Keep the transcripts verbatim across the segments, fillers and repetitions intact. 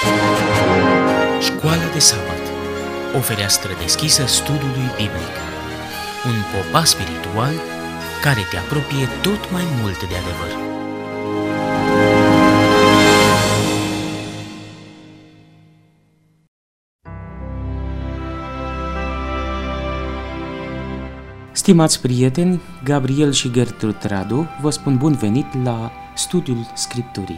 Școala de sabat, o fereastră deschisă studiului biblic, un popas spiritual care te apropie tot mai mult de adevăr. Stimați prieteni, Gabriel și Gertrud Radu vă spun bun venit la studiul Scripturii.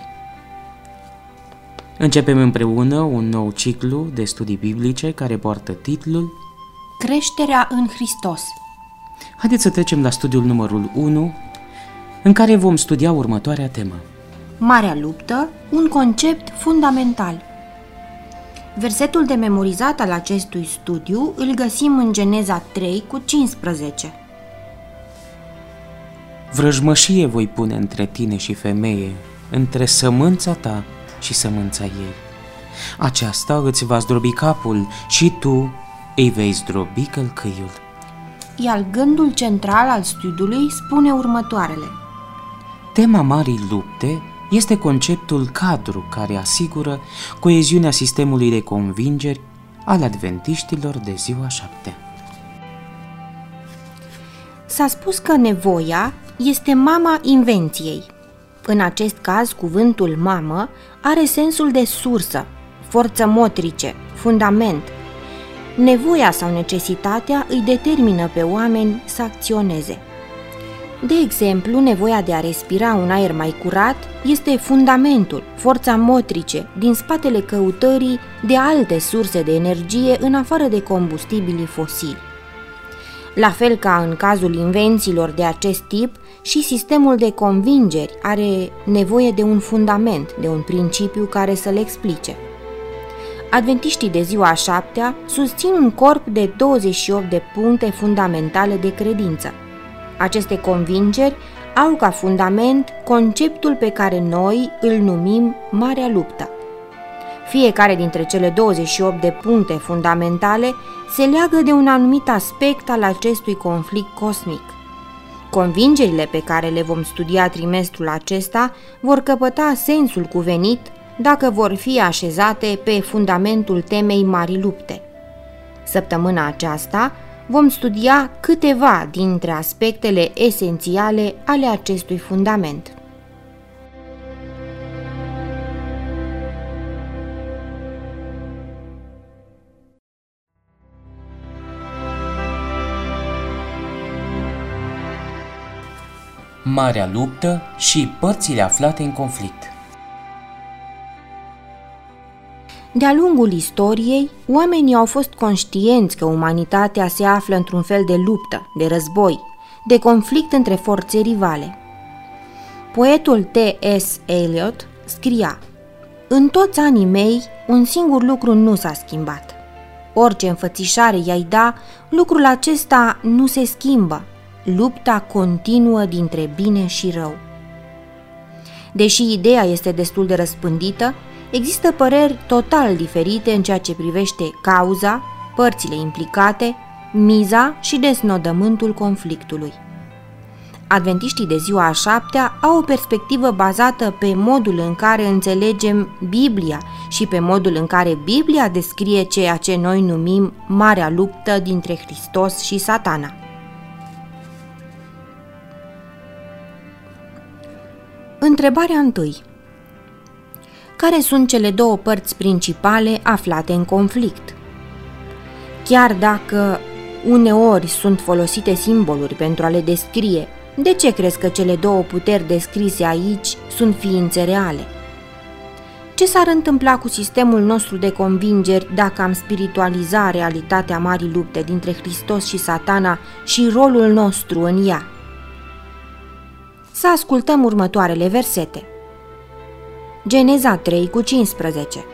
Începem împreună un nou ciclu de studii biblice care poartă titlul Creșterea în Hristos. Haideți să trecem la studiul numărul unu, în care vom studia următoarea temă. Marea luptă, un concept fundamental. Versetul de memorizat al acestui studiu îl găsim în Geneza trei cu cincisprezece. Vrăjmășie voi pune între tine și femeie, între sămânța ta și sămânța ei. Aceasta îți va zdrobi capul și tu îi vei zdrobi călcâiul. Iar gândul central al studiului spune următoarele. Tema marii lupte este conceptul cadru care asigură coeziunea sistemului de convingeri al adventiștilor de ziua șaptea. S-a spus că nevoia este mama invenției. În acest caz, cuvântul mamă are sensul de sursă, forță motrice, fundament. Nevoia sau necesitatea îi determină pe oameni să acționeze. De exemplu, nevoia de a respira un aer mai curat este fundamentul, forța motrice din spatele căutării de alte surse de energie în afară de combustibilii fosili. La fel ca în cazul invențiilor de acest tip, și sistemul de convingeri are nevoie de un fundament, de un principiu care să le explice. Adventiștii de ziua a șaptea susțin un corp de douăzeci și opt de puncte fundamentale de credință. Aceste convingeri au ca fundament conceptul pe care noi îl numim Marea Luptă. Fiecare dintre cele douăzeci și opt de puncte fundamentale se leagă de un anumit aspect al acestui conflict cosmic. Convingerile pe care le vom studia trimestrul acesta vor căpăta sensul cuvenit dacă vor fi așezate pe fundamentul temei Marii Lupte. Săptămâna aceasta vom studia câteva dintre aspectele esențiale ale acestui fundament. Marea luptă și părțile aflate în conflict. De-a lungul istoriei, oamenii au fost conștienți că umanitatea se află într-un fel de luptă, de război, de conflict între forțe rivale. Poetul T S Eliot scria: „În toți anii mei, un singur lucru nu s-a schimbat. Orice înfățișare i-ai da, lucrul acesta nu se schimbă. Lupta continuă dintre bine și rău.” Deși ideea este destul de răspândită, există păreri total diferite în ceea ce privește cauza, părțile implicate, miza și desnodământul conflictului. Adventiștii de ziua a șaptea au o perspectivă bazată pe modul în care înțelegem Biblia și pe modul în care Biblia descrie ceea ce noi numim Marea Luptă dintre Hristos și Satana. Întrebarea întâi. Care sunt cele două părți principale aflate în conflict? Chiar dacă uneori sunt folosite simboluri pentru a le descrie, de ce crezi că cele două puteri descrise aici sunt ființe reale? Ce s-ar întâmpla cu sistemul nostru de convingeri dacă am spiritualiza realitatea Marii Lupte dintre Hristos și Satana și rolul nostru în ea? Să ascultăm următoarele versete. Geneza trei cu cincisprezece.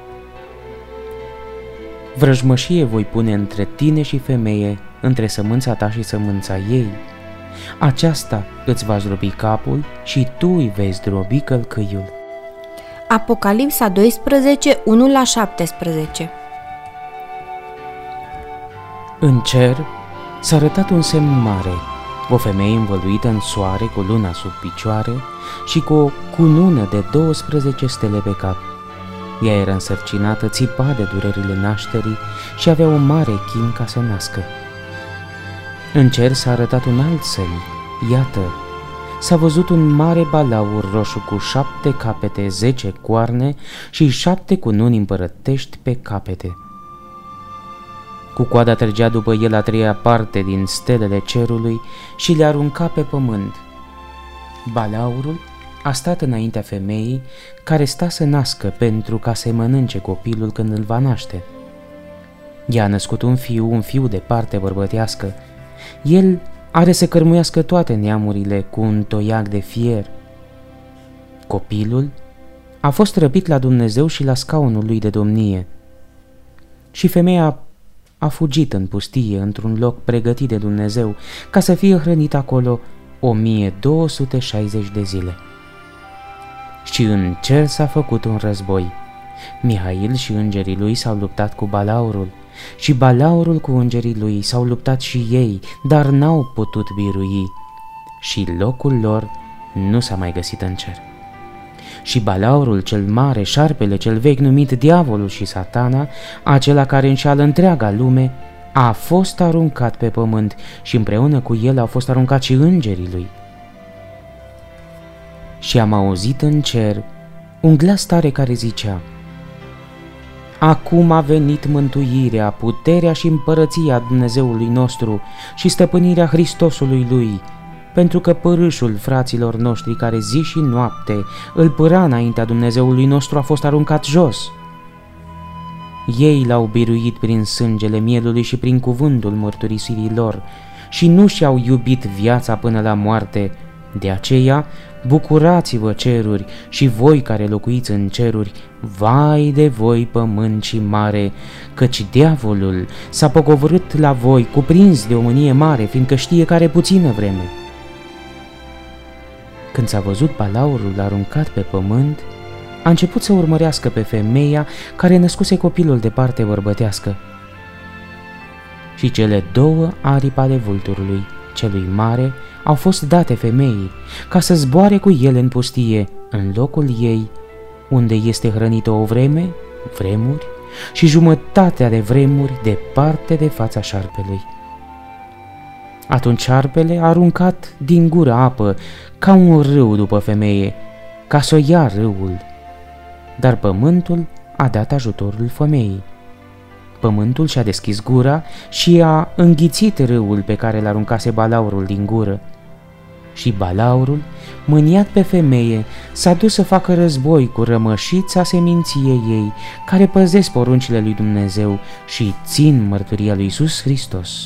Vrăjmășie voi pune între tine și femeie, între sămânța ta și sămânța ei. Aceasta îți va zdrobi capul și tu îi vei zdrobi călcâiul. Apocalipsa doisprezece, unu la șaptesprezece. În cer s-a arătat un semn mare, o femeie învăluită în soare cu luna sub picioare și cu o cunună de douăsprezece stele pe cap. Ea era însărcinată, țipa de durerile nașterii și avea un mare chin ca să nască. În cer s-a arătat un alt semn. Iată, s-a văzut un mare balaur roșu cu șapte capete, zece coarne și șapte cununi împărătești pe capete. Cu coada trăgea după el a treia parte din stelele cerului și le arunca pe pământ. Balaurul a stat înaintea femeii care sta să nască pentru ca să mănânce copilul când îl va naște. Ea a născut un fiu, un fiu de parte bărbătească. El are să cărmuiască toate neamurile cu un toiac de fier. Copilul a fost răpit la Dumnezeu și la scaunul lui de domnie. Și femeia a fugit în pustie, într-un loc pregătit de Dumnezeu, ca să fie hrănit acolo o mie două sute șaizeci de zile. Și în cer s-a făcut un război. Mihail și îngerii lui s-au luptat cu balaurul și balaurul cu îngerii lui s-au luptat și ei, dar n-au putut birui și locul lor nu s-a mai găsit în cer. Și balaurul cel mare, șarpele cel vechi numit diavolul și satana, acela care înșeală întreaga lume, a fost aruncat pe pământ și împreună cu el au fost aruncați și îngerii lui. Și am auzit în cer un glas tare care zicea: Acum a venit mântuirea, puterea și împărăția Dumnezeului nostru și stăpânirea Hristosului lui, pentru că părâșul fraților noștri care zi și noapte îl pâra înaintea Dumnezeului nostru a fost aruncat jos. Ei l-au biruit prin sângele mielului și prin cuvântul mărturisirii lor și nu și-au iubit viața până la moarte. De aceea, bucurați-vă ceruri și voi care locuiți în ceruri, vai de voi pământ și mare, căci diavolul s-a pocovorât la voi cuprins de o mânie mare, fiindcă știe că are puțină vreme. Când s-a văzut balaurul aruncat pe pământ, a început să urmărească pe femeia care născuse copilul de parte bărbătească. Și cele două aripi ale vulturului, celui mare, au fost date femeii, ca să zboare cu ele în pustie, în locul ei, unde este hrănită o vreme, vremuri, și jumătatea de vremuri departe de fața șarpelui. Atunci șarpele a aruncat din gură apă, ca un râu după femeie, ca să o ia râul, dar pământul a dat ajutorul femeii. Pământul și-a deschis gura și a înghițit râul pe care l-aruncase balaurul din gură. Și balaurul, mâniat pe femeie, s-a dus să facă război cu rămășița seminției ei, care păzesc poruncile lui Dumnezeu și țin mărturia lui Iisus Hristos.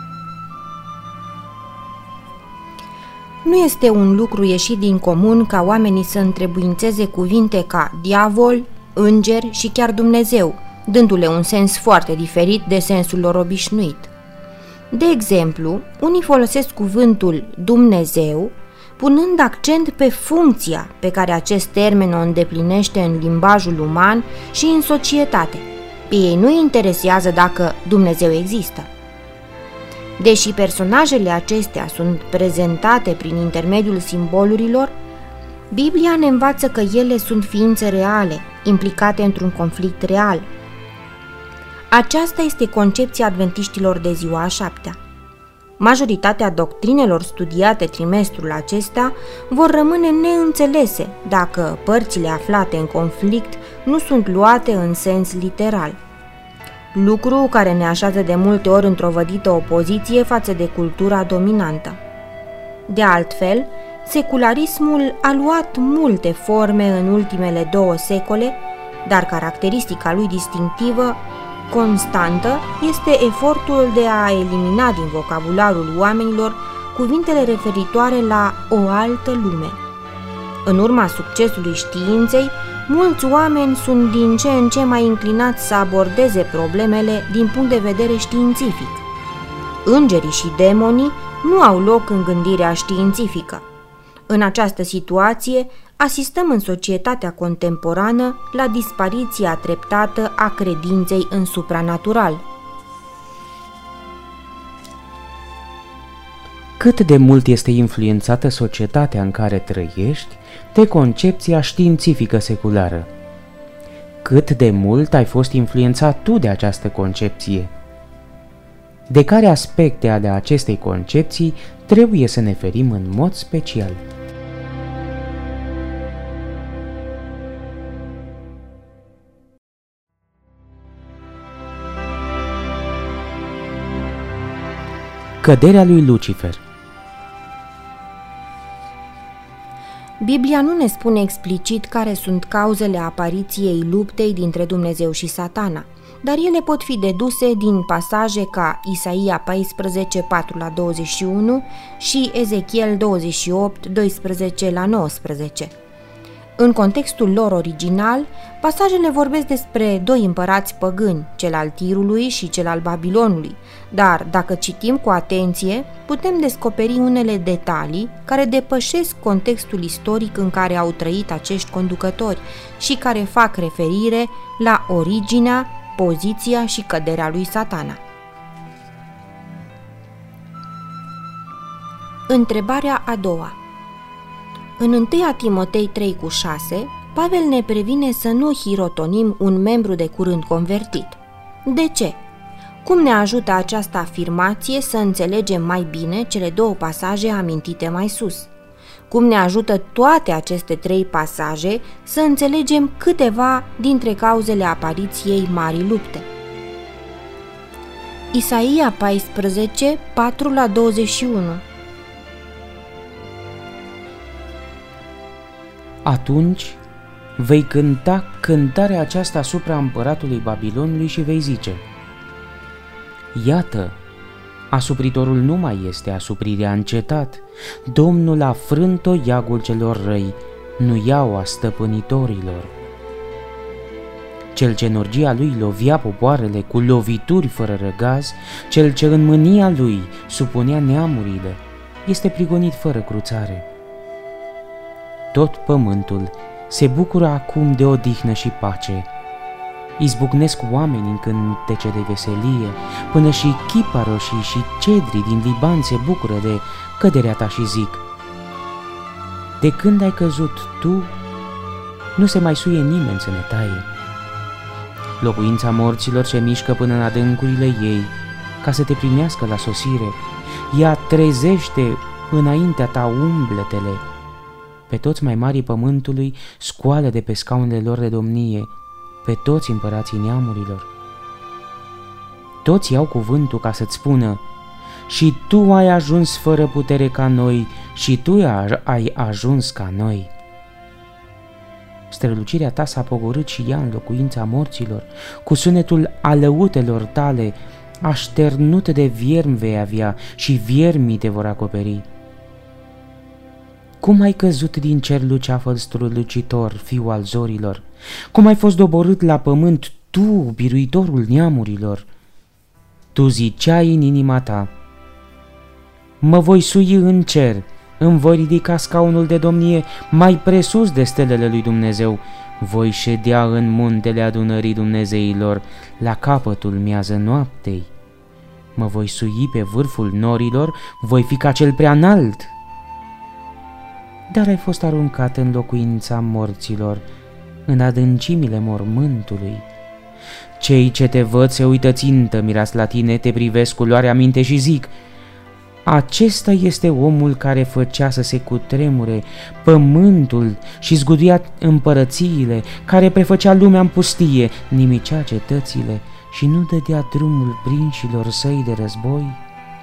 Nu este un lucru ieșit din comun ca oamenii să întrebuințeze cuvinte ca diavol, înger și chiar Dumnezeu, dându-le un sens foarte diferit de sensul lor obișnuit. De exemplu, unii folosesc cuvântul Dumnezeu, punând accent pe funcția pe care acest termen o îndeplinește în limbajul uman și în societate. Pe ei nu interesează dacă Dumnezeu există. Deși personajele acestea sunt prezentate prin intermediul simbolurilor, Biblia ne învață că ele sunt ființe reale, implicate într-un conflict real. Aceasta este concepția adventiștilor de ziua a șaptea. Majoritatea doctrinelor studiate trimestrul acesta vor rămâne neînțelese dacă părțile aflate în conflict nu sunt luate în sens literal. Lucru care ne așează de multe ori într-o vădită opoziție față de cultura dominantă. De altfel, secularismul a luat multe forme în ultimele două secole, dar caracteristica lui distinctivă, constantă, este efortul de a elimina din vocabularul oamenilor cuvintele referitoare la o altă lume. În urma succesului științei, mulți oameni sunt din ce în ce mai inclinați să abordeze problemele din punct de vedere științific. Îngerii și demonii nu au loc în gândirea științifică. În această situație, asistăm în societatea contemporană la dispariția treptată a credinței în supranatural. Cât de mult este influențată societatea în care trăiești de concepția științifică seculară? cât de mult ai fost influențat tu de această concepție. De care aspecte ale acestei concepții trebuie să ne ferim în mod special. Căderea lui Lucifer. Biblia nu ne spune explicit care sunt cauzele apariției luptei dintre Dumnezeu și Satana, dar ele pot fi deduse din pasaje ca Isaia paisprezece, patru la douăzeci și unu și Ezechiel douăzeci și opt, doisprezece la nouăsprezece. În contextul lor original, pasajele vorbesc despre doi împărați păgâni, cel al Tirului și cel al Babilonului, dar dacă citim cu atenție, putem descoperi unele detalii care depășesc contextul istoric în care au trăit acești conducători și care fac referire la originea, poziția și căderea lui Satana. Întrebarea a doua. În întâi Timotei trei cu șase, Pavel ne previne să nu hirotonim un membru de curând convertit. De ce? Cum ne ajută această afirmație să înțelegem mai bine cele două pasaje amintite mai sus? Cum ne ajută toate aceste trei pasaje să înțelegem câteva dintre cauzele apariției marii lupte? Isaia paisprezece, patru la douăzeci și unu. Atunci vei cânta cântarea aceasta asupra împăratului Babilonului și vei zice: iată, asupritorul nu mai este, asuprirea a încetat, Domnul a frânt-o iagul celor răi, nu iau a stăpânitorilor. Cel ce în orgia lui lovia popoarele cu lovituri fără răgaz, cel ce în mânia lui supunea neamurile, este prigonit fără cruțare. Tot pământul se bucură acum de odihnă și pace. Izbucnesc oameni în cântece de veselie, până și chiparoșii și cedrii din Liban se bucură de căderea ta și zic: de când ai căzut tu, nu se mai suie nimeni să ne taie. Locuința morților se mișcă până în adâncurile ei, ca să te primească la sosire. Ea trezește înaintea ta umbletele. Pe toți mai marii pământului scoală de pe scaunele lor de domnie, pe toți împărații neamurilor. Toți iau cuvântul ca să-ți spună: și tu ai ajuns fără putere ca noi, și tu ai ajuns ca noi. Strălucirea ta s-a pogorât și ea în locuința morților, cu sunetul alăutelor tale, așternut de viermi vei avea și viermii te vor acoperi. Cum ai căzut din cer, luceafăr strălucitor, fiu al zorilor? Cum ai fost doborât la pământ, tu, biruitorul neamurilor? Tu ziceai în inima ta: mă voi sui în cer, îmi voi ridica scaunul de domnie mai presus de stelele lui Dumnezeu, voi ședea în muntele adunării Dumnezeilor, la capătul miază noaptei. Mă voi sui pe vârful norilor, voi fi ca cel prea înalt. Dar ai fost aruncat în locuința morților, în adâncimile mormântului. Cei ce te văd se uită țintă miras la tine, te privesc cu luarea minte și zic: acesta este omul care făcea să se cutremure pământul și zguduia împărățiile, care prefăcea lumea în pustie, nimicea cetățile și nu dădea drumul prinșilor săi de război.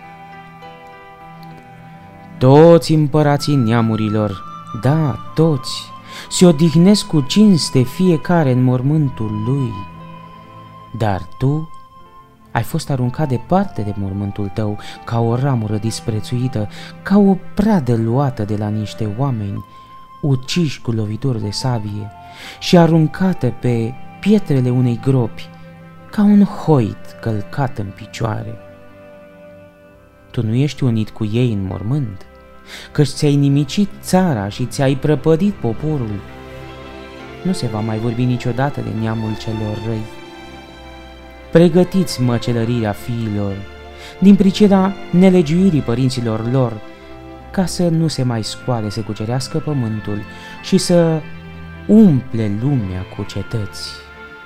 Toți împărații neamurilor, da, toți, se odihnesc cu cinste fiecare în mormântul lui. Dar tu ai fost aruncat departe de mormântul tău, ca o ramură disprețuită, ca o pradă luată de la niște oameni, uciși cu lovituri de sabie și aruncată pe pietrele unei gropi, ca un hoit călcat în picioare. Tu nu ești unit cu ei în mormânt, căci ți-ai nimicit țara și ți-ai prăpădit poporul. Nu se va mai vorbi niciodată de neamul celor răi. Pregătiți măcelărirea fiilor, din pricina nelegiuirii părinților lor, ca să nu se mai scoale să cucerească pământul și să umple lumea cu cetăți.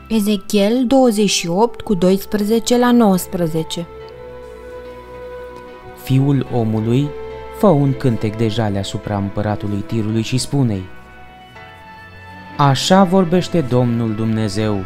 Ezechiel douăzeci și opt cu doisprezece la nouăsprezece. Fiul omului, fă un cântec de jale asupra împăratului Tirului și spune-i: Așa vorbește Domnul Dumnezeu.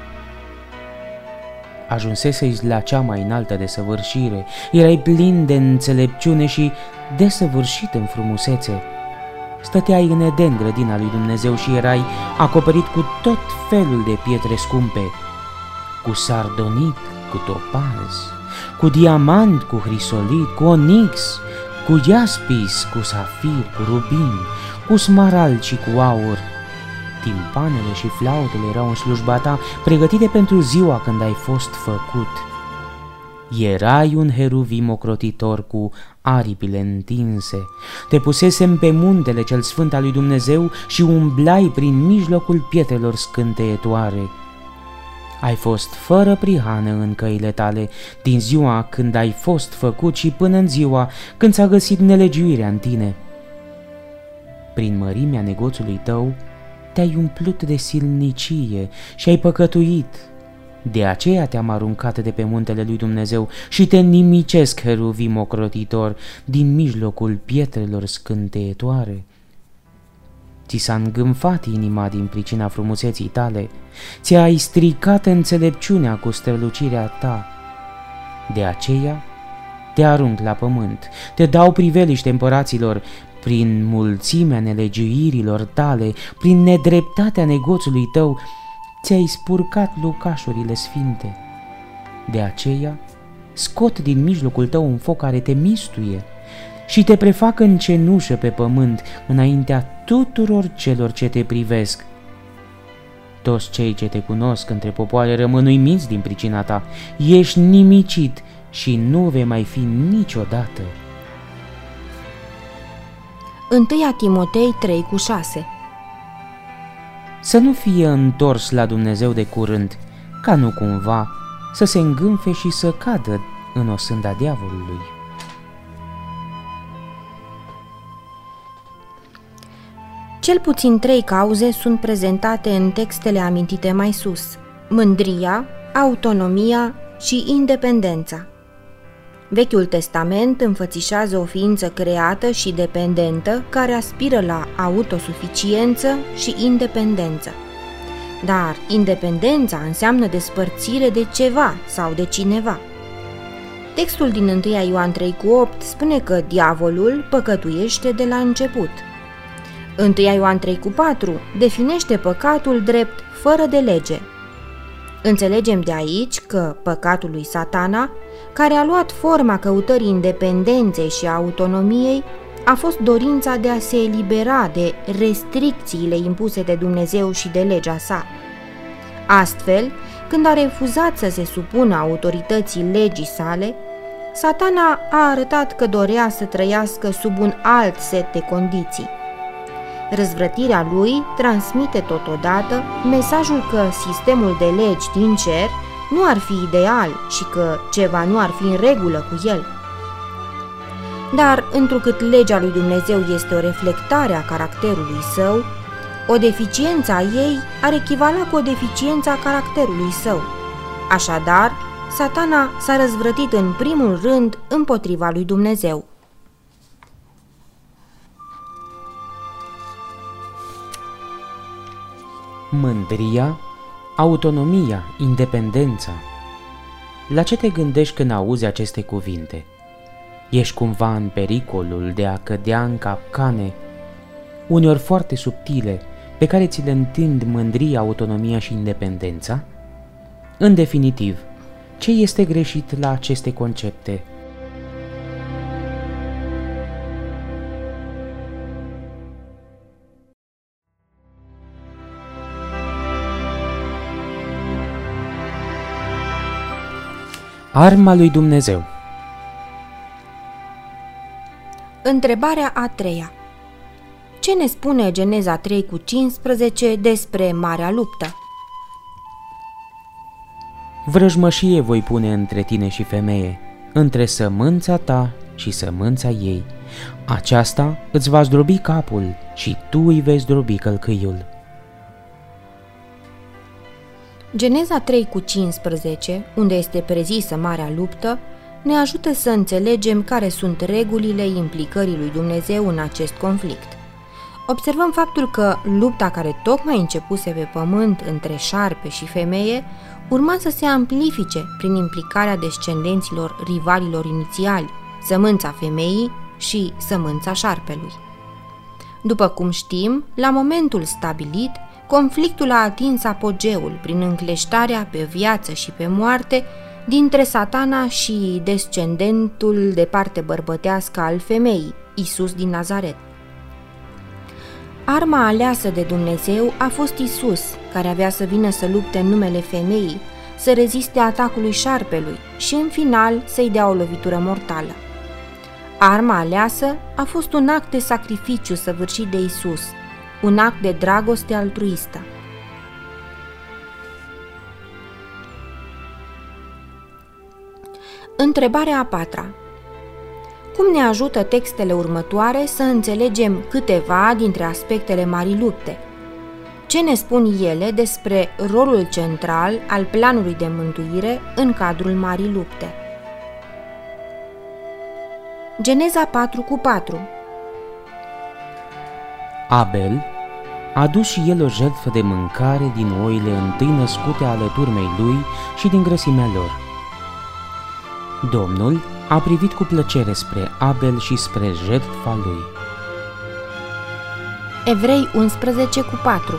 Ajunseseți la cea mai înaltă desăvârșire, erai plin de înțelepciune și desăvârșit în frumusețe. Stăteai în Eden, grădina lui Dumnezeu, și erai acoperit cu tot felul de pietre scumpe, cu sardonic, cu topaz, cu diamant, cu hrisolit, cu onix, cu iaspis, cu safir, cu rubin, cu smarald și cu aur. Timpanele și flautele erau în slujba ta, pregătite pentru ziua când ai fost făcut. Erai un heruvim ocrotitor cu aripile întinse. Te pusesem pe muntele cel sfânt al lui Dumnezeu și umblai prin mijlocul pietrelor scânteietoare. Ai fost fără prihană în căile tale, din ziua când ai fost făcut și până în ziua când s-a găsit nelegiuirea în tine. Prin mărimea negoțului tău te-ai umplut de silnicie și ai păcătuit. De aceea te-am aruncat de pe muntele lui Dumnezeu și te nimicesc, heruvim ocrotitor, din mijlocul pietrelor scânteietoare. Ți s-a îngânfat inima din pricina frumuseții tale, ți-ai stricat înțelepciunea cu strălucirea ta. De aceea te arunc la pământ, te dau priveliște împăraților, prin mulțimea nelegiuirilor tale, prin nedreptatea negoțului tău, ți-ai spurcat lucașurile sfinte. De aceea scot din mijlocul tău un foc care te mistuie și te prefac în cenușă pe pământ înaintea tuturor celor ce te privesc. Toți cei ce te cunosc între popoare rămân uimiți din pricina ta. Ești nimicit și nu vei mai fi niciodată. întâi Timotei trei cu șase. Să nu fie întors la Dumnezeu de curând, ca nu cumva să se îngânfe și să cadă în osânda diavolului. Cel puțin trei cauze sunt prezentate în textele amintite mai sus: mândria, autonomia și independența. Vechiul Testament înfățișează o ființă creată și dependentă care aspiră la autosuficiență și independență. Dar independența înseamnă despărțire de ceva sau de cineva. Textul din întâi Ioan trei cu opt spune că diavolul păcătuiește de la început. întâi Ioan trei cu patru definește păcatul drept fără de lege. Înțelegem de aici că păcatul lui Satana, care a luat forma căutării independenței și autonomiei, a fost dorința de a se elibera de restricțiile impuse de Dumnezeu și de legea sa. Astfel, când a refuzat să se supună autorității legii sale, Satana a arătat că dorea să trăiască sub un alt set de condiții. Răzvrătirea lui transmite totodată mesajul că sistemul de legi din cer nu ar fi ideal și că ceva nu ar fi în regulă cu el. Dar, întrucât legea lui Dumnezeu este o reflectare a caracterului său, o deficiență a ei ar echivala cu o deficiență a caracterului său. Așadar, Satana s-a răzvrătit în primul rând împotriva lui Dumnezeu. Mândria, autonomia, independența. La ce te gândești când auzi aceste cuvinte? Ești cumva în pericolul de a cădea în capcane, uneori foarte subtile, pe care ți le întind mândria, autonomia și independența? În definitiv, ce este greșit la aceste concepte? Arma lui Dumnezeu. Întrebarea a treia. Ce ne spune Geneza trei cu cincisprezece despre marea luptă? Vrăjmășie voi pune între tine și femeie, între sămânța ta și sămânța ei. Aceasta îți va zdrobi capul și tu îi vei zdrobi călcâiul. Geneza trei cu cincisprezece, unde este prezisă Marea Luptă, ne ajută să înțelegem care sunt regulile implicării lui Dumnezeu în acest conflict. Observăm faptul că lupta care tocmai începuse pe pământ între șarpe și femeie urma să se amplifice prin implicarea descendenților rivalilor inițiali, sămânța femeii și sămânța șarpelui. După cum știm, la momentul stabilit, conflictul a atins apogeul prin încleștarea pe viață și pe moarte dintre Satana și descendentul de parte bărbătească al femeii, Isus din Nazaret. Arma aleasă de Dumnezeu a fost Isus, care avea să vină să lupte în numele femeii, să reziste atacului șarpelui și, în final, să-i dea o lovitură mortală. Arma aleasă a fost un act de sacrificiu săvârșit de Isus, un act de dragoste altruistă. Întrebarea a patra. Cum ne ajută textele următoare să înțelegem câteva dintre aspectele Marii Lupte? Ce ne spun ele despre rolul central al planului de mântuire în cadrul Marii Lupte? Geneza patru cu patru. Abel a adus și el o jertfă de mâncare din oile întâi născute ale turmei lui și din grăsimea lor. Domnul a privit cu plăcere spre Abel și spre jertfa lui. Evrei unsprezece cu patru.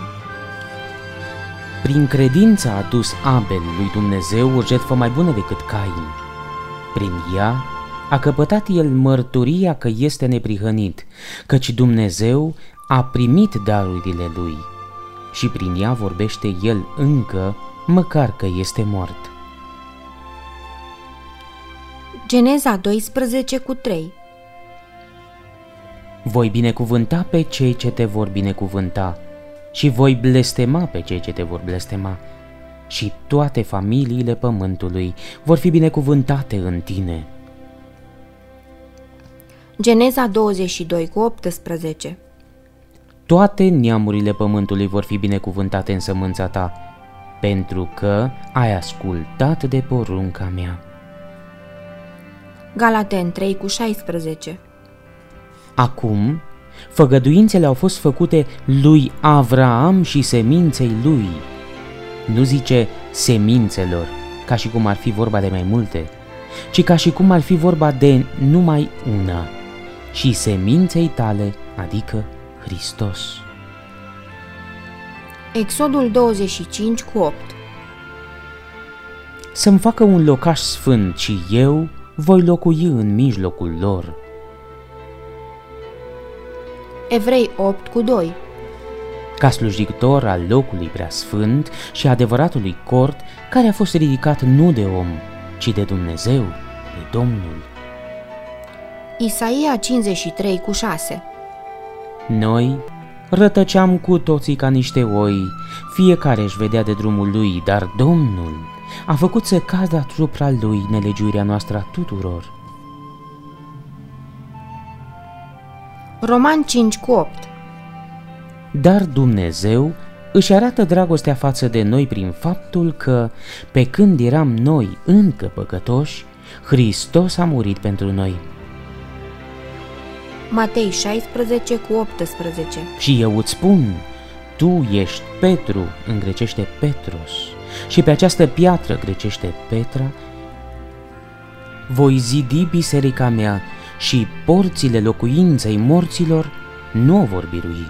Prin credință a adus Abel lui Dumnezeu o jertfă mai bună decât Cain. Prin ea a căpătat el mărturia că este neprihănit, căci Dumnezeu a primit darurile lui și prin ea vorbește el încă, măcar că este mort. Geneza doisprezece cu trei. Voi binecuvânta pe cei ce te vor binecuvânta și voi blestema pe cei ce te vor blestema și toate familiile pământului vor fi binecuvântate în tine. Geneza douăzeci și doi cu optsprezece. Toate neamurile pământului vor fi binecuvântate în sămânța ta, pentru că ai ascultat de porunca mea. Galaten trei cu șaisprezece. Acum, făgăduințele au fost făcute lui Avraam și seminței lui. Nu zice semințelor, ca și cum ar fi vorba de mai multe, ci ca și cum ar fi vorba de numai una, și seminței tale, adică Hristos. Exodul douăzeci și cinci cu opt. Să-mi facă un locaș sfânt și eu voi locui în mijlocul lor. Evrei opt cu doi. Ca slujitor al locului preasfânt și adevăratului cort, care a fost ridicat nu de om, ci de Dumnezeu, de Domnul. Isaia cincizeci și trei cu șase. Noi rătăceam cu toții ca niște oi, fiecare își vedea de drumul lui, dar Domnul a făcut să cadă asupra lui nelegiuirea noastră a tuturor. Romani cinci cu opt. Dar Dumnezeu își arată dragostea față de noi prin faptul că, pe când eram noi încă păcătoși, Hristos a murit pentru noi. Matei șaisprezece cu optsprezece. Și eu îți spun, tu ești Petru, în grecește Petros, și pe această piatră, grecește Petra, voi zidi biserica mea și porțile locuinței morților nu o vor birui.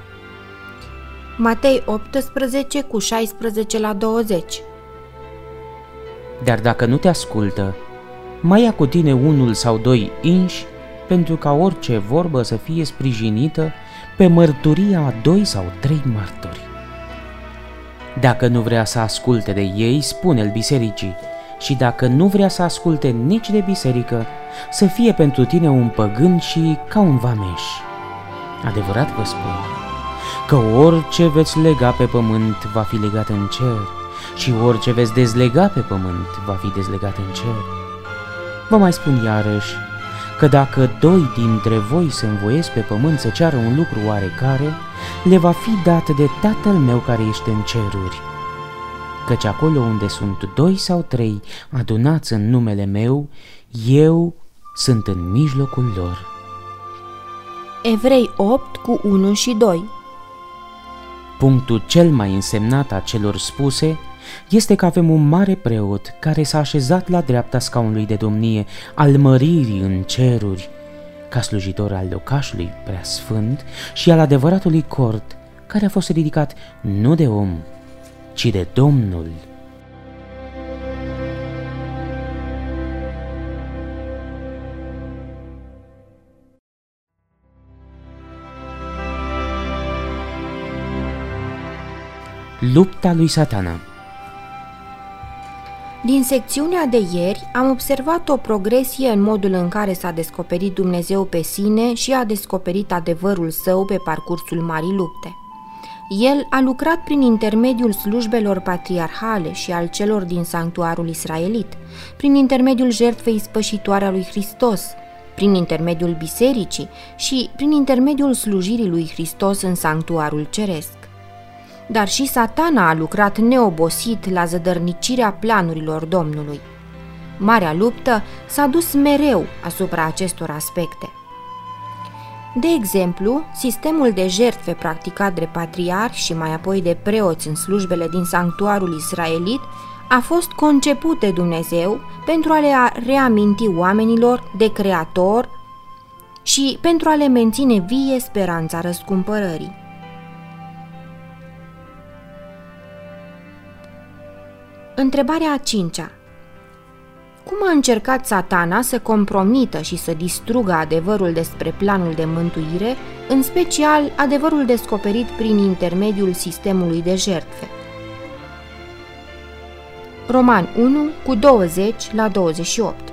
Matei optsprezece cu șaisprezece la douăzeci. Dar dacă nu te ascultă, mai ia cu tine unul sau doi inși, pentru ca orice vorbă să fie sprijinită pe mărturia a doi sau trei martori. Dacă nu vrea să asculte de ei, spune-l bisericii, și dacă nu vrea să asculte nici de biserică, să fie pentru tine un păgân și ca un vameș. Adevărat vă spun că orice veți lega pe pământ va fi legat în cer și orice veți dezlega pe pământ va fi dezlegat în cer. Vă mai spun iarăși că dacă doi dintre voi se învoiesc pe pământ să ceară un lucru oarecare, le va fi dat de Tatăl meu care ește în ceruri. căci acolo unde sunt doi sau trei adunați în numele meu, eu sunt în mijlocul lor. Evrei opt cu unu și doi. Punctul cel mai însemnat a celor spuse este că avem un mare preot care s-a așezat la dreapta scaunului de domnie al măririi în ceruri, ca slujitor al locașului preasfânt și al adevăratului cort, care a fost ridicat nu de om, ci de Domnul. Lupta lui Satana. Din secțiunea de ieri am observat o progresie în modul în care s-a descoperit Dumnezeu pe sine și a descoperit adevărul său pe parcursul Marii Lupte. El a lucrat prin intermediul slujbelor patriarhale și al celor din sanctuarul israelit, prin intermediul jertfei spășitoare a lui Hristos, prin intermediul bisericii și prin intermediul slujirii lui Hristos în sanctuarul ceresc. Dar și Satana a lucrat neobosit la zădărnicirea planurilor Domnului. Marea luptă s-a dus mereu asupra acestor aspecte. De exemplu, sistemul de jertfe practicat de patriarhi și mai apoi de preoți în slujbele din sanctuarul israelit a fost conceput de Dumnezeu pentru a le reaminti oamenilor de Creator și pentru a le menține vie speranța răscumpărării. Întrebarea a cincea. Cum a încercat Satana să compromită și să distrugă adevărul despre planul de mântuire, în special adevărul descoperit prin intermediul sistemului de jertfe? Roman unu cu douăzeci la douăzeci și opt.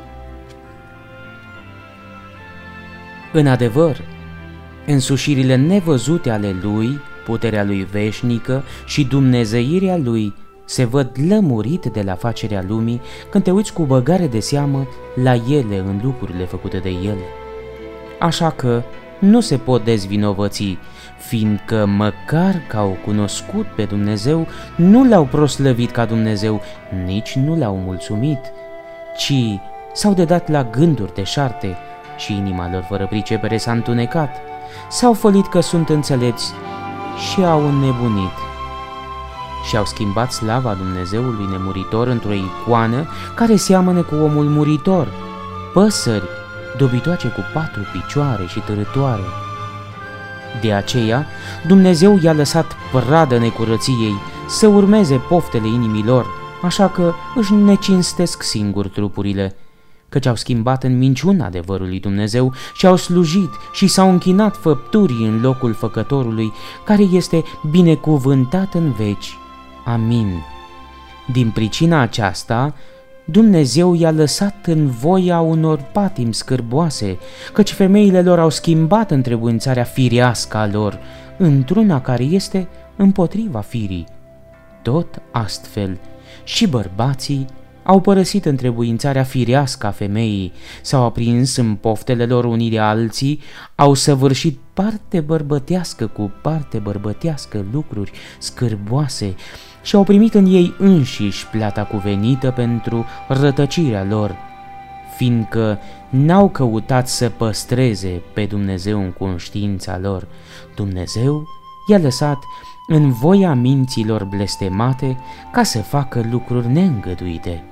În adevăr, însușirile nevăzute ale lui, puterea lui veșnică și dumnezeirea lui se văd lămurit de la facerea lumii când te uiți cu băgare de seamă la ele în lucrurile făcute de el. Așa că nu se pot dezvinovăți, fiindcă măcar că au cunoscut pe Dumnezeu, nu l-au proslăvit ca Dumnezeu, nici nu l-au mulțumit, ci s-au dedat la gânduri deșarte și inima lor fără pricepere s-a întunecat, s-au fălit că sunt înțelepți și au înnebunit. Și-au schimbat slava Dumnezeului nemuritor într-o icoană care seamănă cu omul muritor, păsări dobitoace cu patru picioare și târătoare. De aceea, Dumnezeu i-a lăsat pradă necurăției să urmeze poftele inimilor, așa că își necinstesc singur trupurile, căci au schimbat în minciună adevărul lui Dumnezeu și au slujit și s-au închinat făpturii în locul Făcătorului, care este binecuvântat în veci. Amin. Din pricina aceasta, Dumnezeu i-a lăsat în voia unor patimi scârboase, căci femeile lor au schimbat întrebuințarea firească a lor într-una care este împotriva firii. Tot astfel, și bărbații au părăsit întrebuințarea firească a femeii, s-au aprins în poftele lor unii de alții, au săvârșit parte bărbătească cu parte bărbătească lucruri scârboase și au primit în ei înșiși plata cuvenită pentru rătăcirea lor, fiindcă n-au căutat să păstreze pe Dumnezeu în conștiința lor. Dumnezeu i-a lăsat în voia minților blestemate ca să facă lucruri neîngăduite.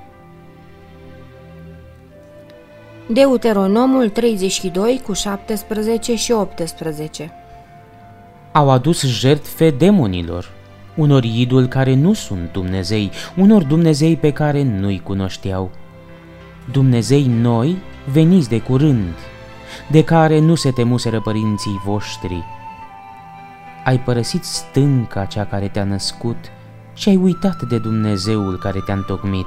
Deuteronomul treizeci și doi cu șaptesprezece și optsprezece. Au adus jertfe demonilor, unor idoli care nu sunt Dumnezei, unor Dumnezei pe care nu-i cunoșteau. Dumnezei noi veniți de curând, de care nu se temuseră părinții voștri. Ai părăsit stânca cea care te-a născut și ai uitat de Dumnezeul care te-a întocmit.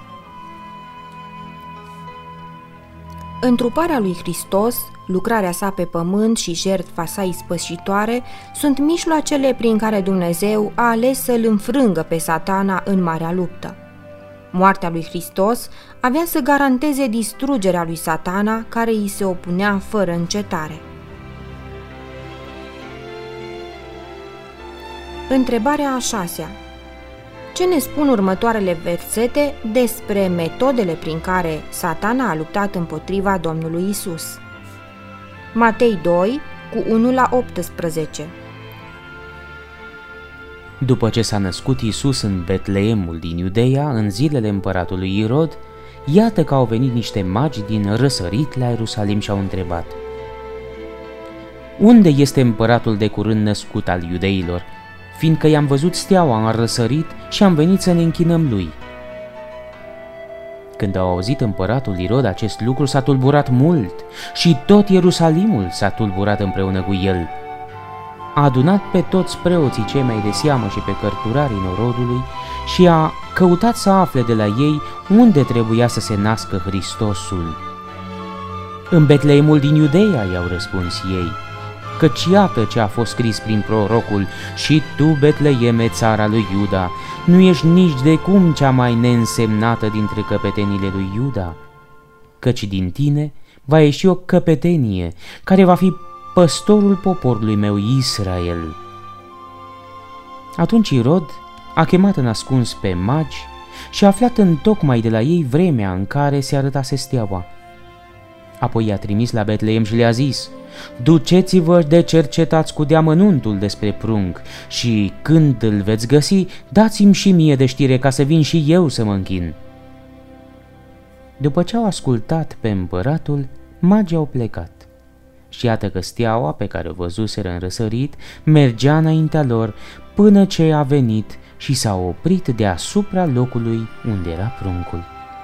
Întruparea lui Hristos, lucrarea sa pe pământ și jertfa sa ispășitoare sunt mijloacele prin care Dumnezeu a ales să-l înfrângă pe Satana în marea luptă. Moartea lui Hristos avea să garanteze distrugerea lui Satana, care îi se opunea fără încetare. Întrebarea a șasea. ce ne spun următoarele versete despre metodele prin care Satana a luptat împotriva Domnului Isus. Matei doi, cu unu la optsprezece. După ce s-a născut Iisus în Betleemul din Iudeea, în zilele împăratului Irod, iată că au venit niște magi din răsărit la Ierusalim și au întrebat: unde este împăratul de curând născut al iudeilor? Fiindcă i-am văzut steaua în răsărit și am venit să ne închinăm lui. Când au auzit împăratul Irod acest lucru, s-a tulburat mult și tot Ierusalimul s-a tulburat împreună cu el. A adunat pe toți preoții cei mai de seamă și pe cărturarii norodului și a căutat să afle de la ei unde trebuia să se nască Hristosul. În Betleemul din Iudeea, i-au răspuns ei, căci iată ce a fost scris prin prorocul: și tu, Betleeme, țara lui Iuda, nu ești nici de cum cea mai neînsemnată dintre căpetenile lui Iuda, căci din tine va ieși o căpetenie care va fi păstorul poporului meu Israel. Atunci Irod a chemat în ascuns pe magi și a aflat întocmai de la ei vremea în care se arătase steaua. Apoi i-a trimis la Betleem și le-a zis: duceți-vă de cercetați cu deamănuntul despre prunc și când îl veți găsi, dați-mi și mie de știre ca să vin și eu să mă închin. După ce au ascultat pe împăratul, magii au plecat. Și iată că steaua pe care o văzuseră în răsărit mergea înaintea lor până ce a venit și s-a oprit deasupra locului unde era pruncul.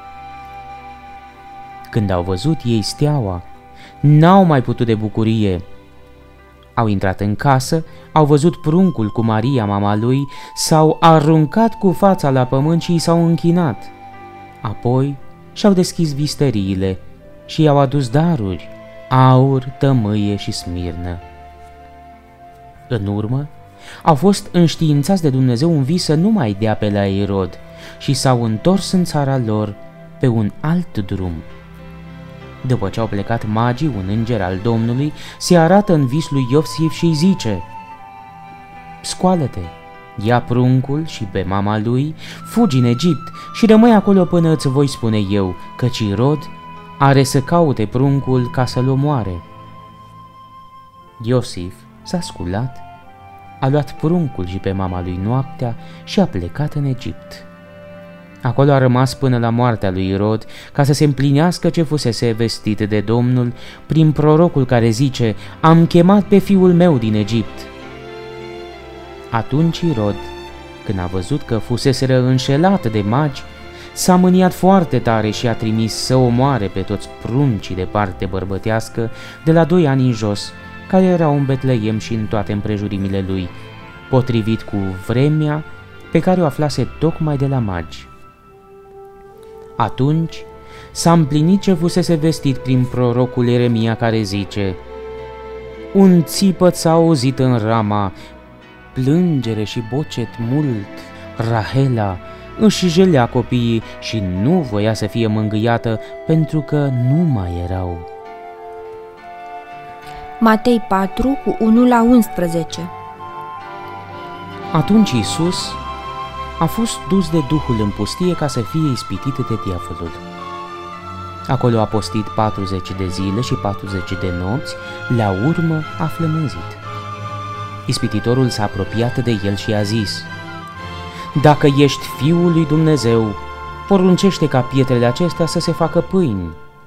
Când au văzut ei steaua, n-au mai putut de bucurie. Au intrat în casă, au văzut pruncul cu Maria, mama lui, s-au aruncat cu fața la pământ și s-au închinat. Apoi și-au deschis visteriile și i-au adus daruri: aur, tămâie și smirnă. În urmă, au fost înștiințați de Dumnezeu în vis să nu mai dea pe la Irod și s-au întors în țara lor pe un alt drum. După ce au plecat magii, un înger al Domnului se arată în vis lui Iosif și îi zice: scoală-te, ia pruncul și pe mama lui, fugi în Egipt și rămâi acolo până îți voi spune eu, căci Irod are să caute pruncul ca să-l omoare. Iosif s-a sculat, a luat pruncul și pe mama lui noaptea și a plecat în Egipt. Acolo a rămas până la moartea lui Irod, ca să se împlinească ce fusese vestit de Domnul prin prorocul care zice: am chemat pe fiul meu din Egipt. Atunci Irod, când a văzut că fuseseră înșelat de magi, s-a mâniat foarte tare și a trimis să omoare pe toți pruncii de parte bărbătească de la doi ani în jos, care erau în Betleem și în toate împrejurimile lui, potrivit cu vremea pe care o aflase tocmai de la magi. Atunci s-a împlinit ce fusese vestit prin prorocul Ieremia, care zice: un țipăt s-a auzit în Rama, plângere și bocet mult. Rahela își jelea copiii și nu voia să fie mângâiată, pentru că nu mai erau. Matei patru, cu unu la unsprezece. Atunci Iisus a fost dus de Duhul în pustie ca să fie ispitit de diavolul. Acolo a postit patruzeci de zile și patruzeci de nopți, la urmă a flămânzit. Ispititorul s-a apropiat de el și a zis: dacă ești Fiul lui Dumnezeu, poruncește ca pietrele acestea să se facă pâini.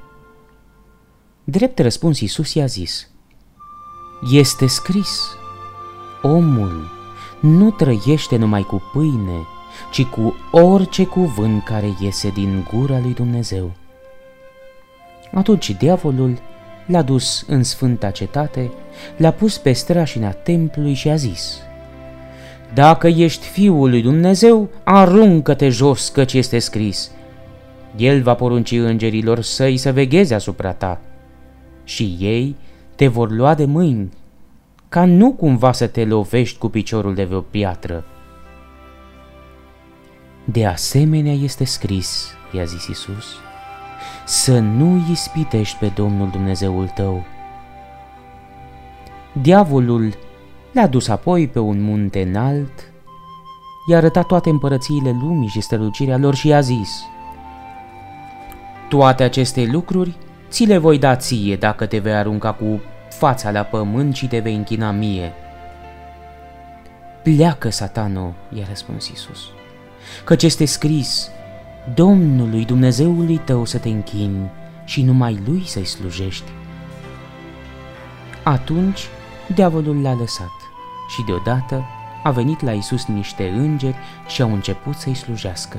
Drept răspuns, Iisus i-a zis: este scris, omul nu trăiește numai cu pâine, ci cu orice cuvânt care iese din gura lui Dumnezeu. Atunci diavolul l-a dus în sfânta cetate, l-a pus pe strașina templului și a zis: dacă ești Fiul lui Dumnezeu, aruncă-te jos, căci este scris: El va porunci îngerilor săi să vegheze asupra ta și ei te vor lua de mâini, ca nu cumva să te lovești cu piciorul de vreo piatră. De asemenea este scris, i-a zis Iisus, să nu ispitești pe Domnul Dumnezeul tău. Diavolul l-a dus apoi pe un munte înalt, i-a arătat toate împărățiile lumii și strălucirea lor și i-a zis: toate aceste lucruri ți le voi da ție dacă te vei arunca cu fața la pământ și te vei închina mie. Pleacă, Satano, i-a răspuns Iisus, căci este scris: Domnului Dumnezeului tău să te închini și numai Lui să-i slujești. Atunci diavolul l-a lăsat și deodată a venit la Iisus niște îngeri și au început să-i slujească.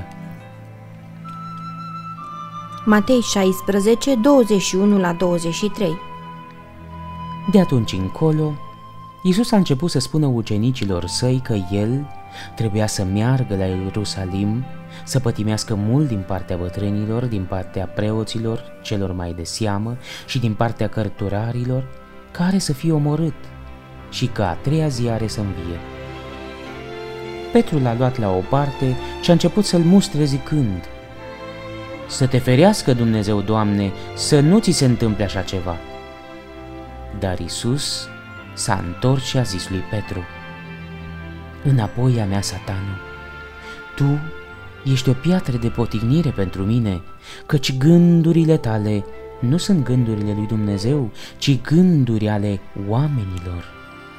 Matei șaisprezece, douăzeci și unu la douăzeci și trei. De atunci încolo, Iisus a început să spună ucenicilor săi că El trebuia să meargă la Ierusalim, să pătimească mult din partea bătrânilor, din partea preoților, celor mai de seamă și din partea cărturarilor, care să fie omorât și că a treia zi are să învie. Petru l-a luat la o parte și a început să-l mustre zicând: Să te ferească Dumnezeu, Doamne, să nu ți se întâmple așa ceva. Dar Iisus s-a întors și a zis lui Petru: Înapoi a mea, Satanu, tu ești o piatră de potignire pentru mine, căci gândurile tale nu sunt gândurile lui Dumnezeu, ci gânduri ale oamenilor.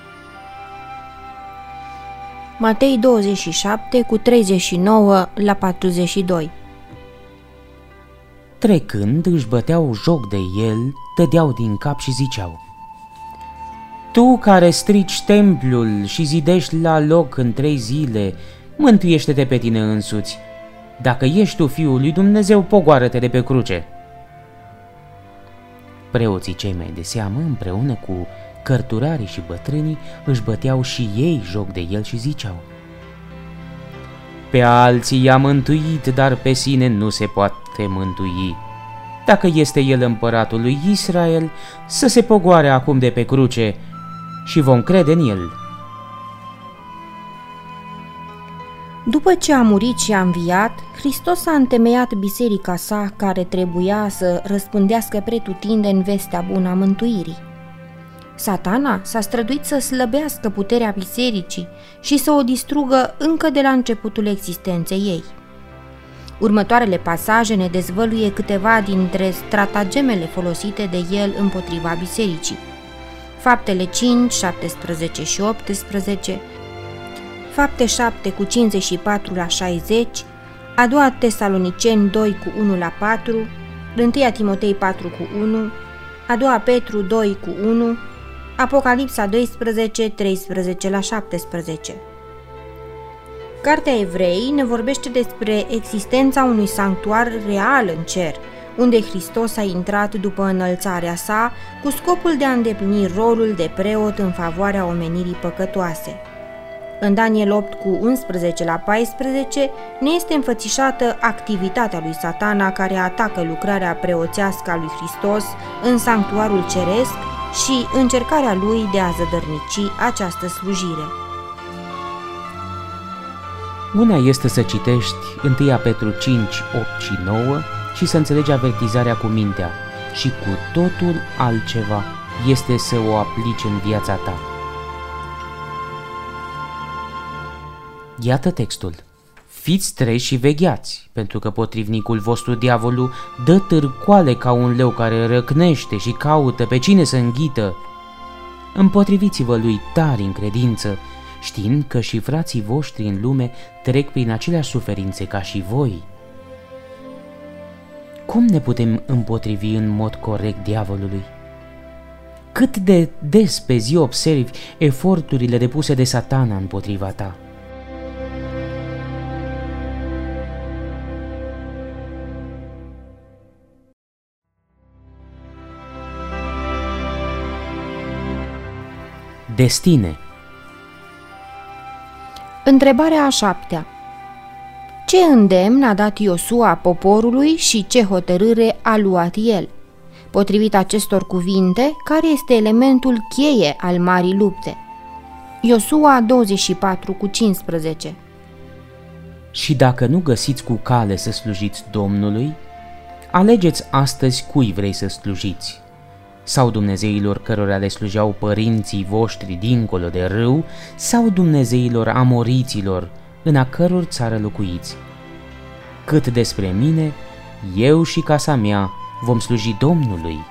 Matei douăzeci și șapte, cu treizeci și nouă la patruzeci și doi. Trecând, își băteau joc de el, dădeau din cap și ziceau: Tu care strici templul și zidești la loc în trei zile, mântuiește-te pe tine însuți. Dacă ești tu Fiul lui Dumnezeu, pogoară-te de pe cruce. Preoții cei mai de seamă, împreună cu cărturarii și bătrânii, își băteau și ei joc de el și ziceau: Pe alții i-a mântuit, dar pe sine nu se poate mântui. Dacă este el împăratul lui Israel, să se pogoare acum de pe cruce și vom crede în el. După ce a murit și a înviat, Hristos a întemeiat biserica sa, care trebuia să răspândească pretutindeni vestea bună a mântuirii. Satana s-a străduit să slăbească puterea bisericii și să o distrugă încă de la începutul existenței ei. Următoarele pasaje ne dezvăluie câteva dintre stratagemele folosite de el împotriva bisericii. Faptele cinci, șaptesprezece și optsprezece, Fapte șapte cu cincizeci și patru la șaizeci, a doua Tesaloniceni doi cu unu la patru, întâi Timotei patru cu unu, a doua Petru doi cu unu, Apocalipsa doisprezece, treisprezece la șaptesprezece. Cartea Evrei ne vorbește despre existența unui sanctuar real în cer, unde Hristos a intrat după înălțarea sa cu scopul de a îndeplini rolul de preot în favoarea omenirii păcătoase. În Daniel opt cu unsprezece la paisprezece ne este înfățișată activitatea lui Satana, care atacă lucrarea preoțească a lui Hristos în sanctuarul ceresc și încercarea lui de a zădărnici această slujire. Una este să citești întâi Petru cinci, opt și nouă și să înțelegi avertizarea cu mintea, și cu totul altceva este să o aplici în viața ta. Iată textul: Fiți treji și vegheați, pentru că potrivnicul vostru diavolul dă târcoale ca un leu care răcnește și caută pe cine să înghită. Împotriviți-vă lui tari în credință, știind că și frații voștri în lume trec prin aceleași suferințe ca și voi. Cum ne putem împotrivi în mod corect diavolului? Cât de des pe zi observi eforturile depuse de Satana împotriva ta? Destine. Întrebarea a șaptea. Ce îndemn a dat Iosua poporului și ce hotărâre a luat el? Potrivit acestor cuvinte, care este elementul cheie al marii lupte? Iosua douăzeci și patru cu cincisprezece. Și dacă nu găsiți cu cale să slujiți Domnului, alegeți astăzi cui vrei să slujiți, sau dumnezeilor cărora le slujeau părinții voștri dincolo de râu, sau dumnezeilor amoriților, în a căror țară locuiți. Cât despre mine, eu și casa mea vom sluji Domnului.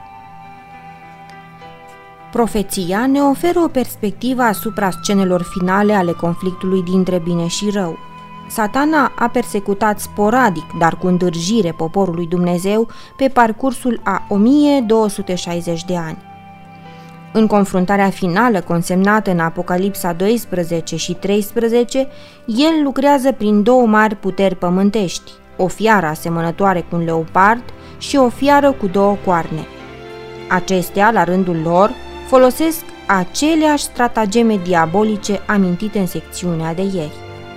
Profeția ne oferă o perspectivă asupra scenelor finale ale conflictului dintre bine și rău. Satana a persecutat sporadic, dar cu îndârjire, poporul lui Dumnezeu pe parcursul a o mie două sute șaizeci de ani. În confruntarea finală consemnată în Apocalipsa doisprezece și treisprezece, el lucrează prin două mari puteri pământești, o fiară asemănătoare cu un leopard și o fiară cu două coarne. Acestea, la rândul lor, folosesc aceleași stratageme diabolice amintite în secțiunea de ieri.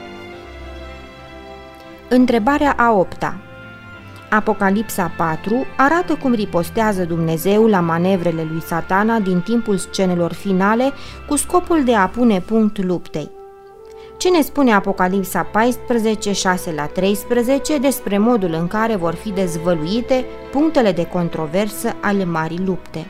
Întrebarea a opta. Apocalipsa patru arată cum ripostează Dumnezeu la manevrele lui Satana din timpul scenelor finale cu scopul de a pune punct luptei. Ce ne spune Apocalipsa paisprezece, șase la treisprezece despre modul în care vor fi dezvăluite punctele de controversă ale marii lupte?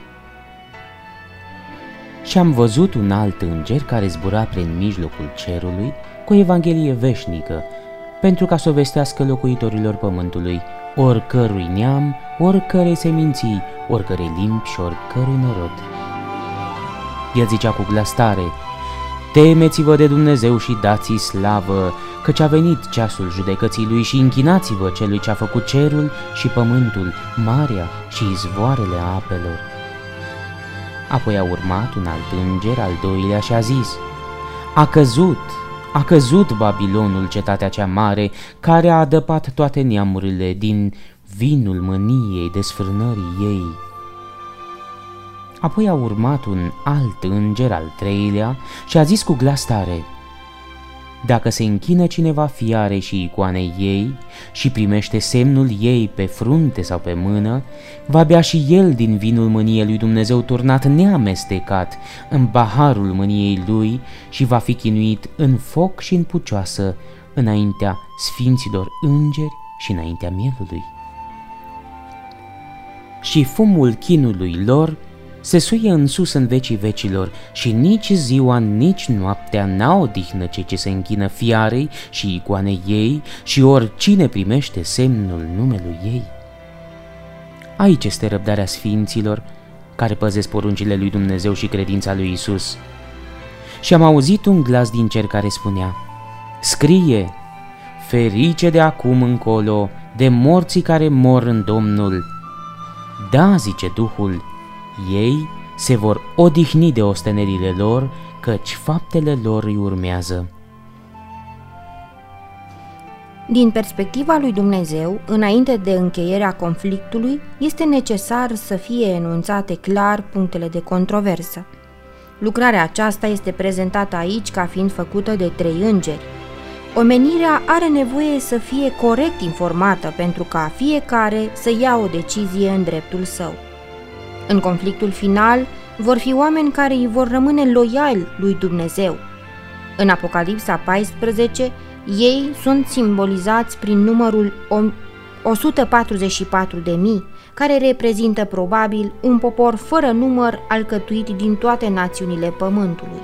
Și am văzut un alt înger care zbura prin mijlocul cerului cu o evanghelie veșnică, pentru ca să o vestească locuitorilor pământului, oricărui neam, oricărei seminții, oricărei limbi și oricărui norod. El zicea cu glas tare: temeți-vă de Dumnezeu și dați-i slavă, căci a venit ceasul judecății lui și închinați-vă celui ce a făcut cerul și pământul, marea și izvoarele apelor. Apoi a urmat un alt înger, al doilea, și a zis: a căzut, a căzut Babilonul, cetatea cea mare, care a adăpat toate neamurile din vinul mâniei desfrânării ei. Apoi a urmat un alt înger, al treilea, și a zis cu glas tare: dacă se închină cineva fiarei și icoanei ei și primește semnul ei pe frunte sau pe mână, va bea și el din vinul mâniei lui Dumnezeu turnat neamestecat în paharul mâniei lui și va fi chinuit în foc și în pucioasă înaintea sfinților îngeri și înaintea mielului. Și fumul chinului lor se suie în sus în vecii vecilor și nici ziua, nici noaptea n-au odihnă cei ce se închină fiarei și icoanei ei și oricine primește semnul numelui ei. Aici este răbdarea sfinților care păzesc poruncile lui Dumnezeu și credința lui Isus. Și am auzit un glas din cer care spunea: scrie, ferice de acum încolo de morții care mor în Domnul. Da, zice Duhul, ei se vor odihni de ostenerile lor, căci faptele lor îi urmează. Din perspectiva lui Dumnezeu, înainte de încheierea conflictului, este necesar să fie enunțate clar punctele de controversă. Lucrarea aceasta este prezentată aici ca fiind făcută de trei îngeri. Omenirea are nevoie să fie corect informată pentru ca fiecare să ia o decizie în dreptul său. În conflictul final vor fi oameni care îi vor rămâne loiali lui Dumnezeu. În Apocalipsa paisprezece, ei sunt simbolizați prin numărul o sută patruzeci și patru de mii, care reprezintă probabil un popor fără număr alcătuit din toate națiunile pământului.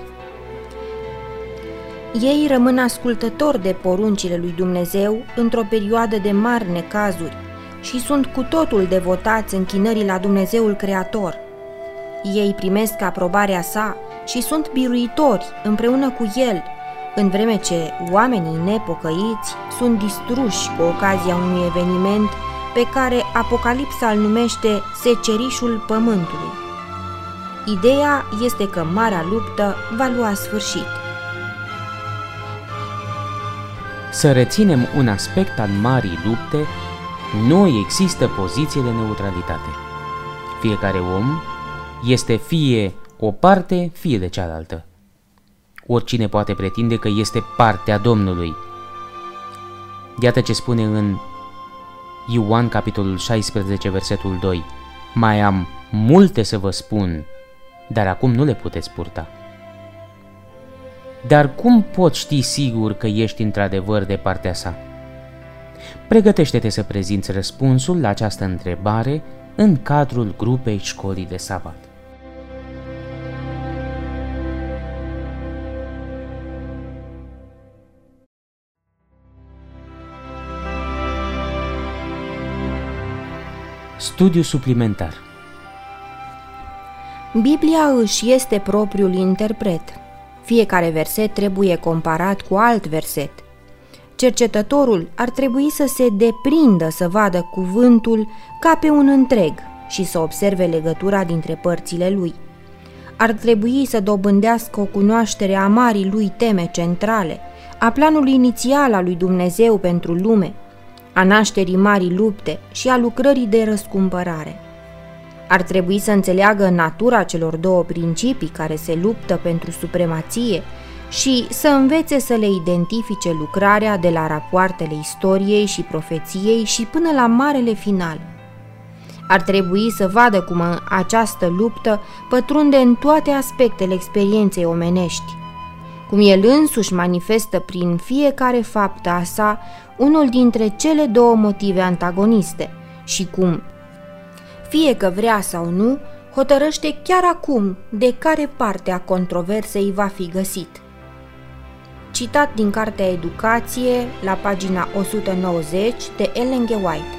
Ei rămân ascultători de poruncile lui Dumnezeu într-o perioadă de mari necazuri și sunt cu totul devotați închinării la Dumnezeul Creator. Ei primesc aprobarea sa și sunt biruitori împreună cu el, în vreme ce oamenii nepocăiți sunt distruși cu ocazia unui eveniment pe care Apocalipsa îl numește secerișul pământului. Ideea este că marea luptă va lua sfârșit. Să reținem un aspect al marii lupte: nu există poziție de neutralitate. Fiecare om este fie o parte, fie de cealaltă. Oricine poate pretinde că este partea Domnului. Iată ce spune în Ioan capitolul șaisprezece, versetul doi: mai am multe să vă spun, dar acum nu le puteți purta. Dar cum poți ști sigur că ești într-adevăr de partea sa? Pregătește-te să prezinți răspunsul la această întrebare în cadrul grupei școlii de sabat. Studiu suplimentar. Biblia își este propriul interpret. Fiecare verset trebuie comparat cu alt verset. Cercetătorul ar trebui să se deprindă să vadă cuvântul ca pe un întreg și să observe legătura dintre părțile lui. Ar trebui să dobândească o cunoaștere a marii lui teme centrale, a planului inițial al lui Dumnezeu pentru lume, a nașterii marii lupte și a lucrării de răscumpărare. Ar trebui să înțeleagă natura celor două principii care se luptă pentru supremație și să învețe să le identifice lucrarea de la rapoartele istoriei și profeției și până la marele final. Ar trebui să vadă cum această luptă pătrunde în toate aspectele experienței omenești, cum el însuși manifestă prin fiecare faptă a sa unul dintre cele două motive antagoniste și cum, fie că vrea sau nu, hotărăște chiar acum de care parte a controversei va fi găsit. Citat din Cartea Educație, la pagina o sută nouăzeci, de Ellen G. White.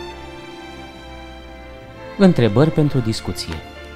Întrebări pentru discuție.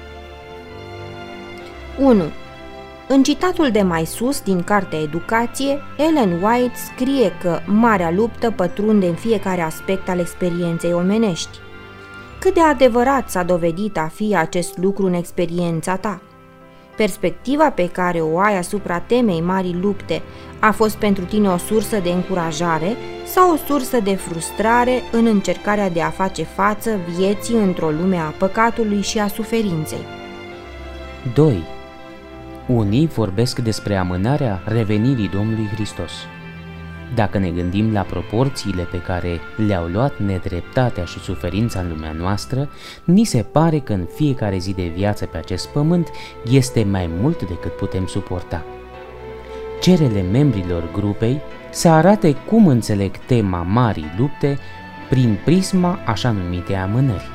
unu. În citatul de mai sus din Cartea Educație, Ellen White scrie că marea luptă pătrunde în fiecare aspect al experienței omenești. Cât de adevărat s-a dovedit a fi acest lucru în experiența ta? Perspectiva pe care o ai asupra temei marii lupte a fost pentru tine o sursă de încurajare sau o sursă de frustrare în încercarea de a face față vieții într-o lume a păcatului și a suferinței? doi. Unii vorbesc despre amânarea revenirii Domnului Hristos. Dacă ne gândim la proporțiile pe care le-au luat nedreptatea și suferința în lumea noastră, ni se pare că în fiecare zi de viață pe acest pământ este mai mult decât putem suporta. Cerele membrilor grupei să arate cum înțeleg tema marii lupte prin prisma așa numite amânări.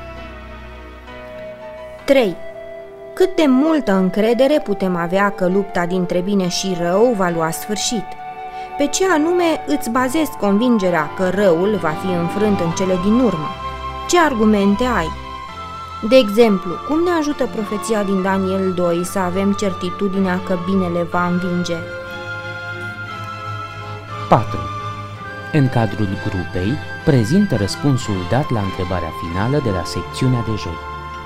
trei. Cât de multă încredere putem avea că lupta dintre bine și rău va lua sfârșit? Pe ce anume îți bazezi convingerea că răul va fi înfrânt în cele din urmă? Ce argumente ai? De exemplu, cum ne ajută profeția din Daniel doi să avem certitudinea că binele va învinge? patru. În cadrul grupei, prezintă răspunsul dat la întrebarea finală de la secțiunea de joi.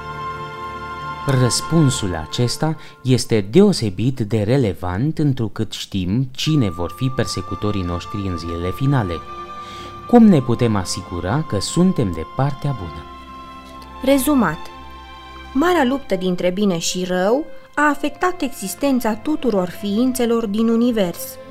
Răspunsul acesta este deosebit de relevant întrucât știm cine vor fi persecutorii noștri în zilele finale. Cum ne putem asigura că suntem de partea bună? Rezumat. Marea luptă dintre bine și rău a afectat existența tuturor ființelor din univers.